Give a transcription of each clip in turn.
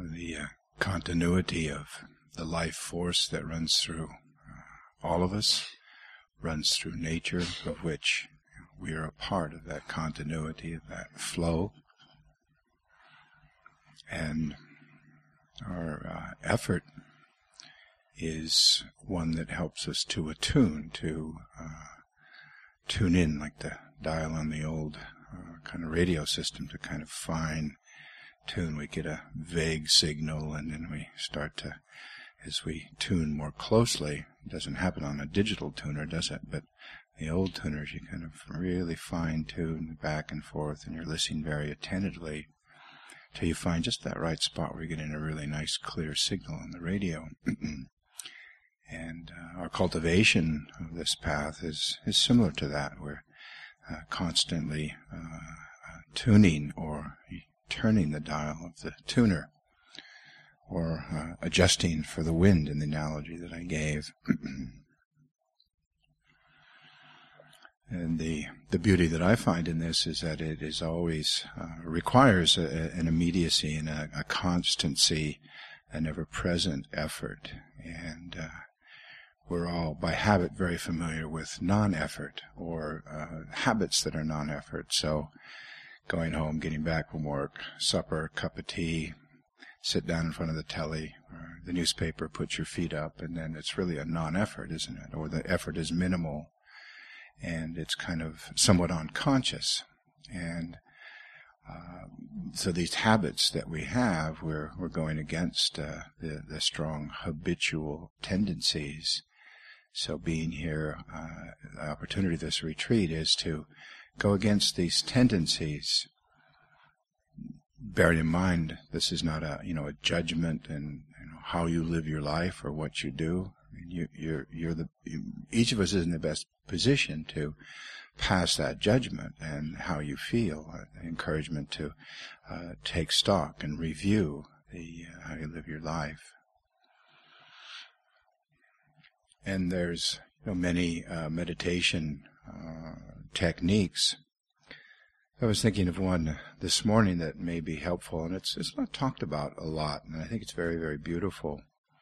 the continuity of the life force that runs through all of us, runs through nature, of which we are a part of that continuity, of that flow. And our effort is one that helps us to attune, to tune in like the dial on the old kind of radio system, to kind of fine tune. We get a vague signal and then we start to, as we tune more closely, it doesn't happen on a digital tuner, does it? But the old tuners, you kind of really fine tune back and forth, and you're listening very attentively till you find just that right spot where you're getting a really nice clear signal on the radio. And our cultivation of this path is similar to that. We're constantly tuning or turning the dial of the tuner, or adjusting for the wind in the analogy that I gave. And the beauty that I find in this is that it is always requires an immediacy and a constancy, an ever-present effort. And we're all, by habit, very familiar with non-effort, or habits that are non-effort. So going home, getting back from work, supper, cup of tea, sit down in front of the telly or the newspaper, put your feet up, and then it's really a non-effort, isn't it? Or the effort is minimal, and it's kind of somewhat unconscious. And so these habits that we have, we're going against the strong habitual tendencies. So being here, the opportunity of this retreat is to go against these tendencies. Bearing in mind, this is not a judgment and how you live your life or what you do. Each of us is in the best position to pass that judgment and how you feel. Encouragement to take stock and review how you live your life. And there's many meditation techniques. I was thinking of one this morning that may be helpful, and it's not talked about a lot, and I think it's very, very beautiful.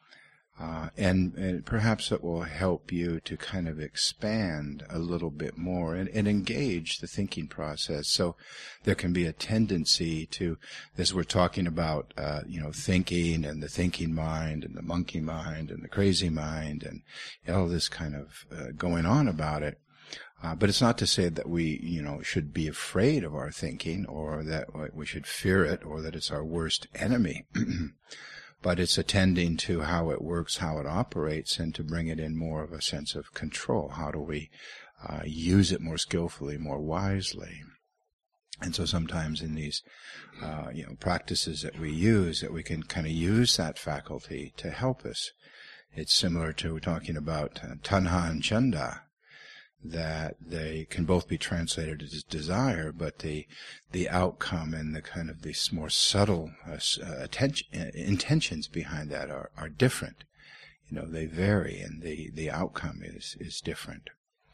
And perhaps it will help you to kind of expand a little bit more and engage the thinking process. So there can be a tendency to, as we're talking about, thinking and the thinking mind and the monkey mind and the crazy mind and all this kind of going on about it. But it's not to say that we, should be afraid of our thinking, or that we should fear it, or that it's our worst enemy. But it's attending to how it works, how it operates, and to bring it in more of a sense of control. How do we use it more skillfully, more wisely? And so sometimes in these, practices that we use, that we can kind of use that faculty to help us. It's similar to, we're talking about tanha and chanda, that they can both be translated as desire, but the outcome and the kind of these more subtle intentions behind that are different. They vary, and the outcome is different.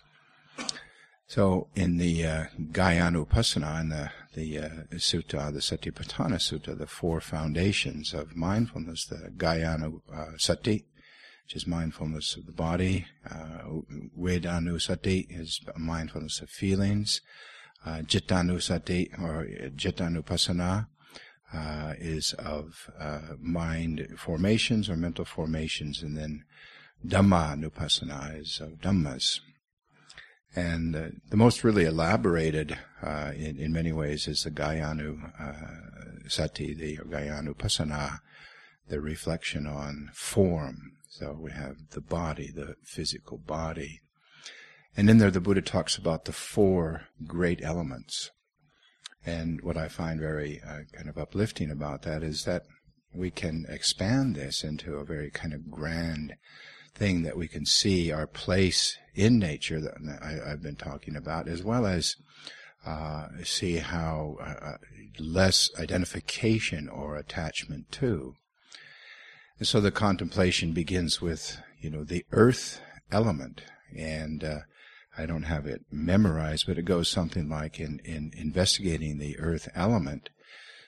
So in the Gyanupassana, in the sutta, the Satipatthana Sutta, the four foundations of mindfulness, the Gyanussati, which is mindfulness of the body. Vedanusati is mindfulness of feelings. Cittanussati, or Cittanupassana, is of mind formations or mental formations. And then Dhammanupassana is of Dhammas. And the most really elaborated, in many ways, is the Gyanussati, the Gyanupassana, the reflection on form. So we have the body, the physical body. And in there the Buddha talks about the four great elements. And what I find very kind of uplifting about that is that we can expand this into a very kind of grand thing, that we can see our place in nature that I've been talking about, as well as see how less identification or attachment to. And so the contemplation begins with, the earth element. And I don't have it memorized, but it goes something like, in investigating the earth element,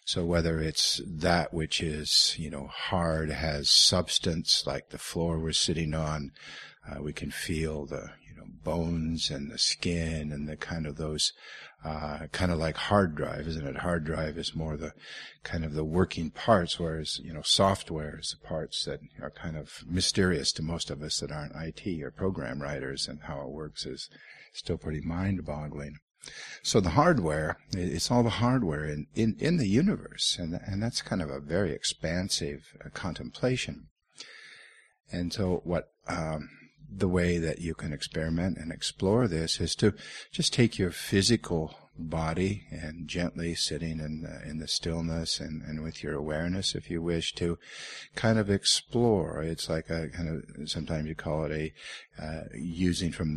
So whether it's that which is, hard, has substance, like the floor we're sitting on, we can feel the, bones and the skin and the kind of those, kind of like hard drive, isn't it? Hard drive is more the kind of the working parts, whereas, software is the parts that are kind of mysterious to most of us that aren't IT or program writers, and how it works is still pretty mind-boggling. So the hardware, it's all the hardware in the universe, and that's kind of a very expansive contemplation. And so the way that you can experiment and explore this is to just take your physical body and gently sitting in the stillness and with your awareness, if you wish, to kind of explore. It's like a kind of, sometimes you call it using from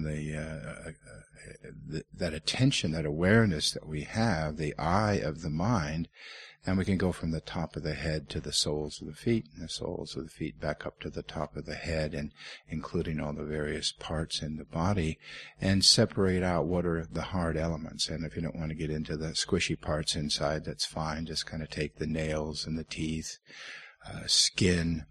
that attention, that awareness that we have, the eye of the mind, and we can go from the top of the head to the soles of the feet, and the soles of the feet back up to the top of the head, and including all the various parts in the body, and separate out what are the hard elements. And if you don't want to get into the squishy parts inside, that's fine. Just kind of take the nails and the teeth, skin,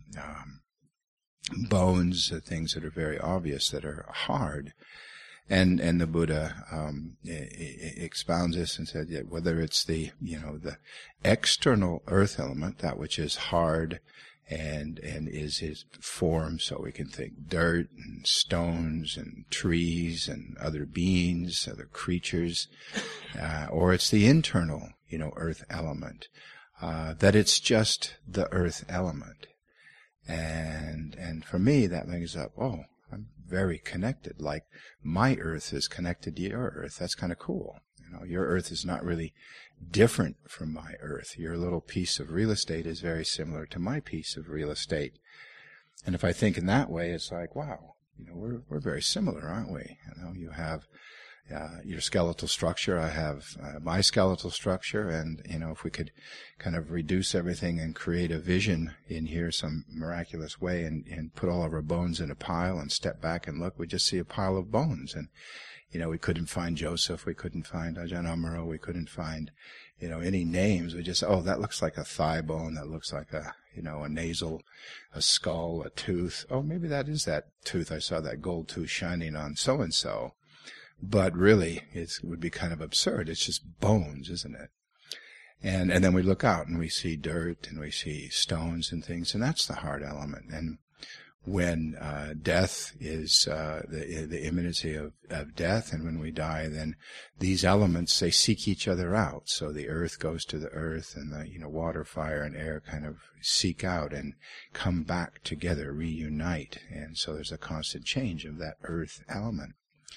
bones, things that are very obvious that are hard. And the Buddha expounds this and said that whether it's the external earth element, that which is hard and is his form, so we can think dirt and stones and trees and other beings, other creatures, or it's the internal, earth element, that it's just the earth element. And for me, that brings up, I'm very connected, like my earth is connected to your earth. That's kind of cool. Your earth is not really different from my earth. Your little piece of real estate is very similar to my piece of real estate. And if I think in that way, it's like, wow, we're very similar, aren't we? You have your skeletal structure, I have my skeletal structure, and if we could kind of reduce everything and create a vision in here some miraculous way, and put all of our bones in a pile and step back and look, we just see a pile of bones. And we couldn't find Joseph, we couldn't find Ajahn Amaro, we couldn't find any names. We just, that looks like a thigh bone, that looks like a nasal, a skull, a tooth. Maybe that is that tooth. I saw that gold tooth shining on so and so. But really, it would be kind of absurd. It's just bones, isn't it? And then we look out and we see dirt and we see stones and things, and that's the hard element. And when death is the imminency of death, and when we die, then these elements, they seek each other out. So the earth goes to the earth, and the water, fire, and air kind of seek out and come back together, reunite. And so there's a constant change of that earth element.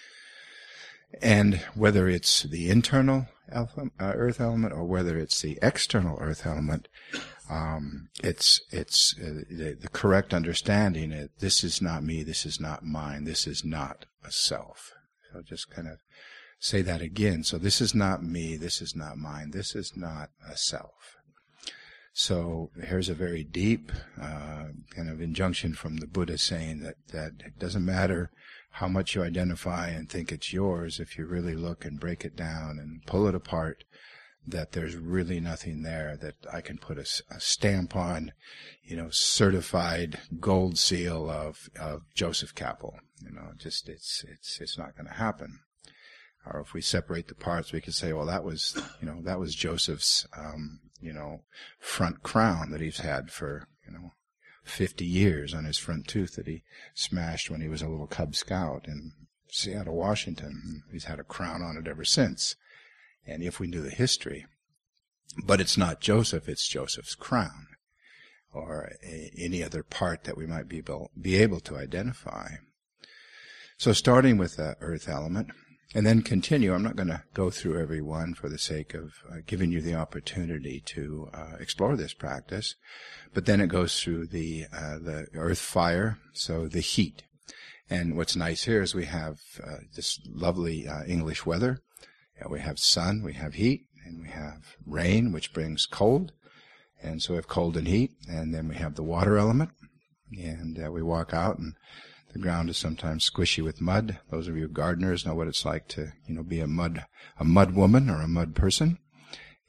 And whether it's the internal earth element or whether it's the external earth element, it's the correct understanding. This is not me. This is not mine. This is not a self. So just kind of say that again. So this is not me. This is not mine. This is not a self. So here's a very deep kind of injunction from the Buddha, saying that it doesn't matter how much you identify and think it's yours, if you really look and break it down and pull it apart, that there's really nothing there that I can put a stamp on, certified gold seal of Joseph Capel. Just it's not going to happen. Or if we separate the parts, we could say, well, that was Joseph's, front crown that he's had for, 50 years on his front tooth that he smashed when he was a little Cub Scout in Seattle, Washington. He's had a crown on it ever since. And if we knew the history, but it's not Joseph, it's Joseph's crown, or any other part that we might be able to identify. So starting with the earth element, and then continue. I'm not going to go through every one for the sake of giving you the opportunity to explore this practice. But then it goes through the earth fire, so the heat. And what's nice here is we have this lovely English weather. We have sun, we have heat, and we have rain, which brings cold. And so we have cold and heat. And then we have the water element. And we walk out, and the ground is sometimes squishy with mud. Those of you gardeners know what it's like to, be a mud woman or a mud person.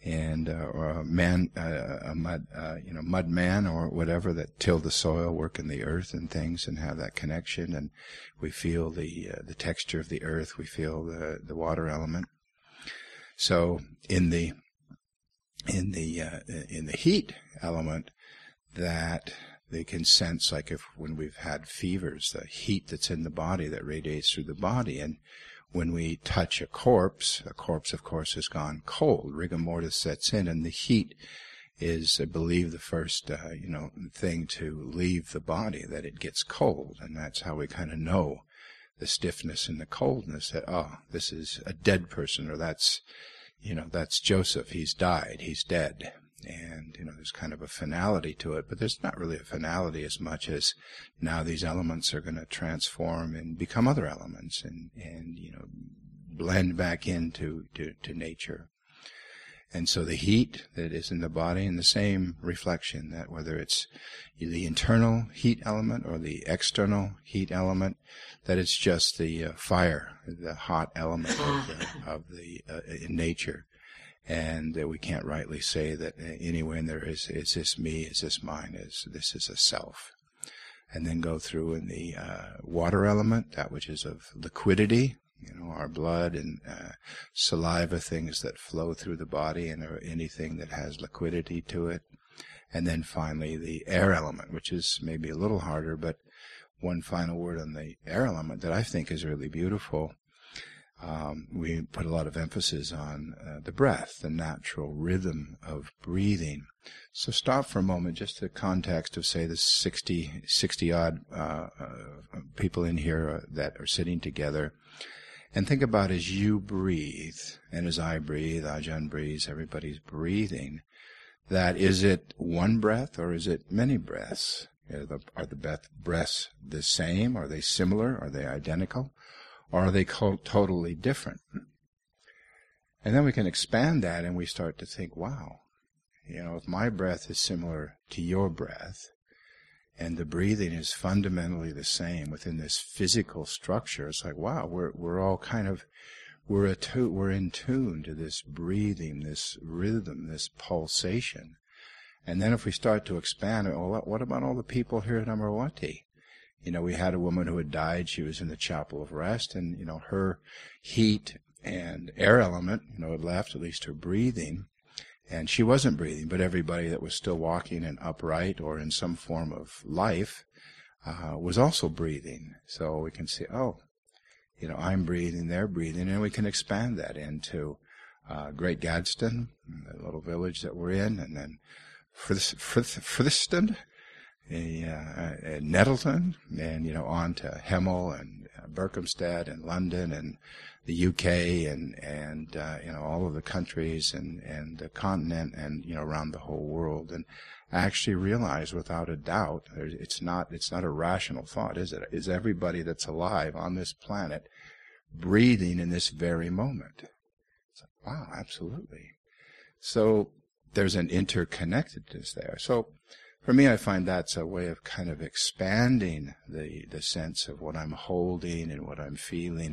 and or a man, mud man or whatever that tilled the soil, work in the earth and things, and have that connection. And we feel the texture of the earth. We feel the water element. So in the heat element, that they can sense, like if when we've had fevers, the heat that's in the body that radiates through the body. And when we touch a corpse of course has gone cold. Rigor mortis sets in, and the heat is, I believe, the first thing to leave the body, that it gets cold. And that's how we kind of know the stiffness and the coldness, that, oh, this is a dead person, or that's Joseph, he's died, he's dead. And, there's kind of a finality to it, but there's not really a finality as much as now these elements are going to transform and become other elements and blend back into nature. And so the heat that is in the body, and the same reflection, that whether it's the internal heat element or the external heat element, that it's just the fire, the hot element of the in nature. And that we can't rightly say that anywhere in there is this me, is this mine, this is a self. And then go through in the water element, that which is of liquidity, our blood and saliva, things that flow through the body, and anything that has liquidity to it. And then finally the air element, which is maybe a little harder, but one final word on the air element that I think is really beautiful. We put a lot of emphasis on the breath, the natural rhythm of breathing. So stop for a moment, just the context of, say, the 60-odd people in here that are sitting together, and think about, as you breathe, and as I breathe, Ajahn breathes, everybody's breathing, that is it one breath or is it many breaths? Are the breaths the same? Are they similar? Are they identical? Or are they totally different? And then we can expand that, and we start to think, wow, if my breath is similar to your breath, and the breathing is fundamentally the same within this physical structure, it's like, wow, we're all kind of, we're in tune to this breathing, this rhythm, this pulsation. And then if we start to expand it, well, what about all the people here at Amaravati? We had a woman who had died. She was in the chapel of rest, and, her heat and air element, had left, at least her breathing. And she wasn't breathing, but everybody that was still walking and upright or in some form of life was also breathing. So we can see, I'm breathing, they're breathing, and we can expand that into Great Gadsden, the little village that we're in, and then Friston, Nettleton, and on to Hemel and Berkhamsted and London and the UK and all of the countries and the continent and around the whole world. And I actually realize without a doubt, it's not a rational thought, is it? Is everybody that's alive on this planet breathing in this very moment? It's like, wow, absolutely. So there's an interconnectedness there. So for me, I find that's a way of kind of expanding the sense of what I'm holding and what I'm feeling,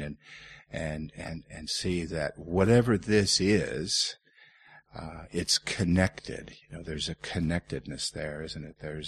and see that whatever this is, it's connected. There's a connectedness there, isn't it? There's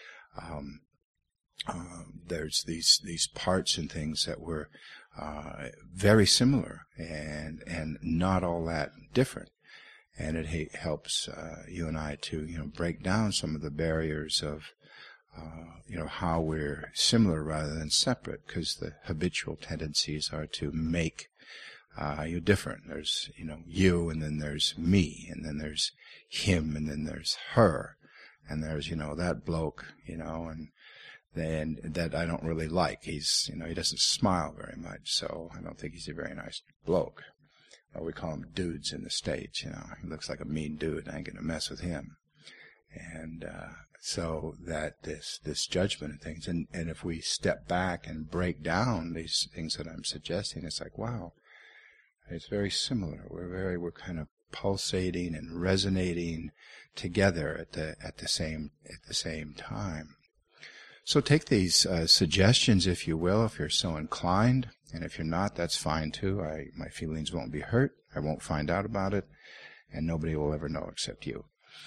there's these parts and things that were very similar and not all that different. And it helps you and I to break down some of the barriers of how we're similar rather than separate, because the habitual tendencies are to make you different. There's you, and then there's me, and then there's him, and then there's her, and there's that bloke, and then that I don't really like. He's he doesn't smile very much, so I don't think he's a very nice bloke. We call him dudes in the States, He looks like a mean dude. I ain't going to mess with him. And so that this judgment and things, and if we step back and break down these things that I'm suggesting, it's like, wow, it's very similar. We're kind of pulsating and resonating together at the same time. So take these suggestions, if you will, if you're so inclined. And if you're not, that's fine too. My feelings won't be hurt. I won't find out about it. and nobody will ever know except you.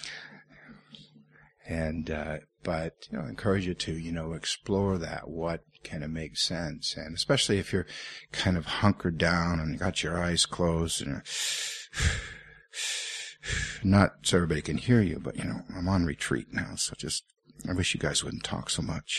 And, but, I encourage you to, explore that, what kind of makes sense. And especially if you're kind of hunkered down and got your eyes closed and not so everybody can hear you, but, I'm on retreat now, so I wish you guys wouldn't talk so much.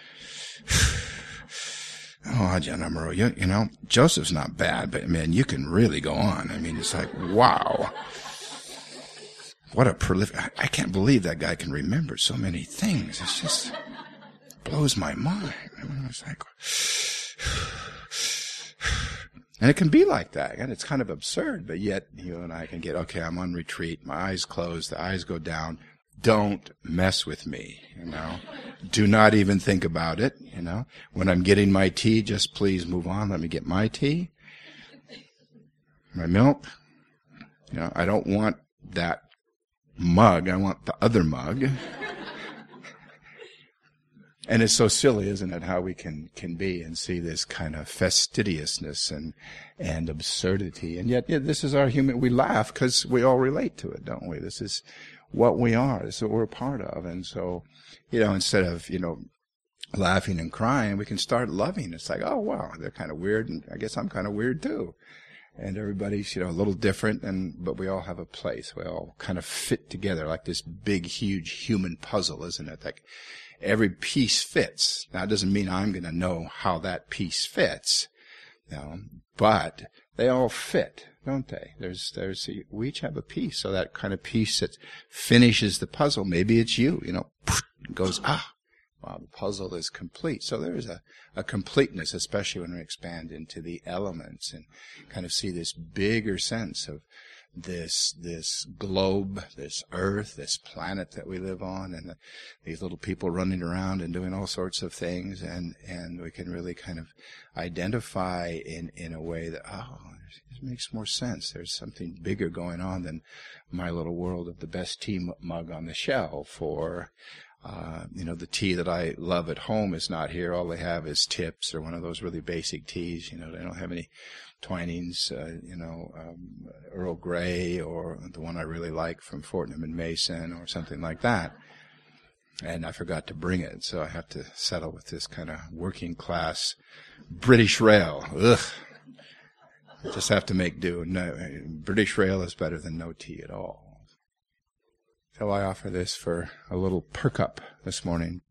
Oh, Ajahn Amaro, Joseph's not bad, but, man, you can really go on. I mean, it's like, wow. What a prolific... I can't believe that guy can remember so many things. It just blows my mind. It's like... And it can be like that. And it's kind of absurd, but yet you and I can get, okay, I'm on retreat, my eyes closed, the eyes go down. Don't mess with me, Do not even think about it, When I'm getting my tea, just please move on. Let me get my tea. My milk. I don't want that mug. I want the other mug. And it's so silly, isn't it, how we can be and see this kind of fastidiousness and absurdity. And yet, this is our human, we laugh because we all relate to it, don't we? This is what we are. This is what we're a part of. And so, instead of, laughing and crying, we can start loving. It's like, oh, wow, they're kind of weird, and I guess I'm kind of weird too. And everybody's, a little different, but we all have a place. We all kind of fit together like this big, huge human puzzle, isn't it? Like every piece fits. Now, it doesn't mean I'm going to know how that piece fits, but they all fit, don't they? We each have a piece. So that kind of piece that finishes the puzzle, maybe it's you, goes, wow, the puzzle is complete. So there is a completeness, especially when we expand into the elements and kind of see this bigger sense of this globe, this earth, this planet that we live on, and these little people running around and doing all sorts of things, and we can really kind of identify in a way that, it makes more sense. There's something bigger going on than my little world of the best tea mug on the shelf, or the tea that I love at home is not here. All they have is tips or one of those really basic teas. They don't have any Twinings, Earl Grey, or the one I really like from Fortnum and Mason, or something like that. And I forgot to bring it, so I have to settle with this kind of working class British Rail. Ugh. I just have to make do. No, British Rail is better than no tea at all. So I offer this for a little perk up this morning.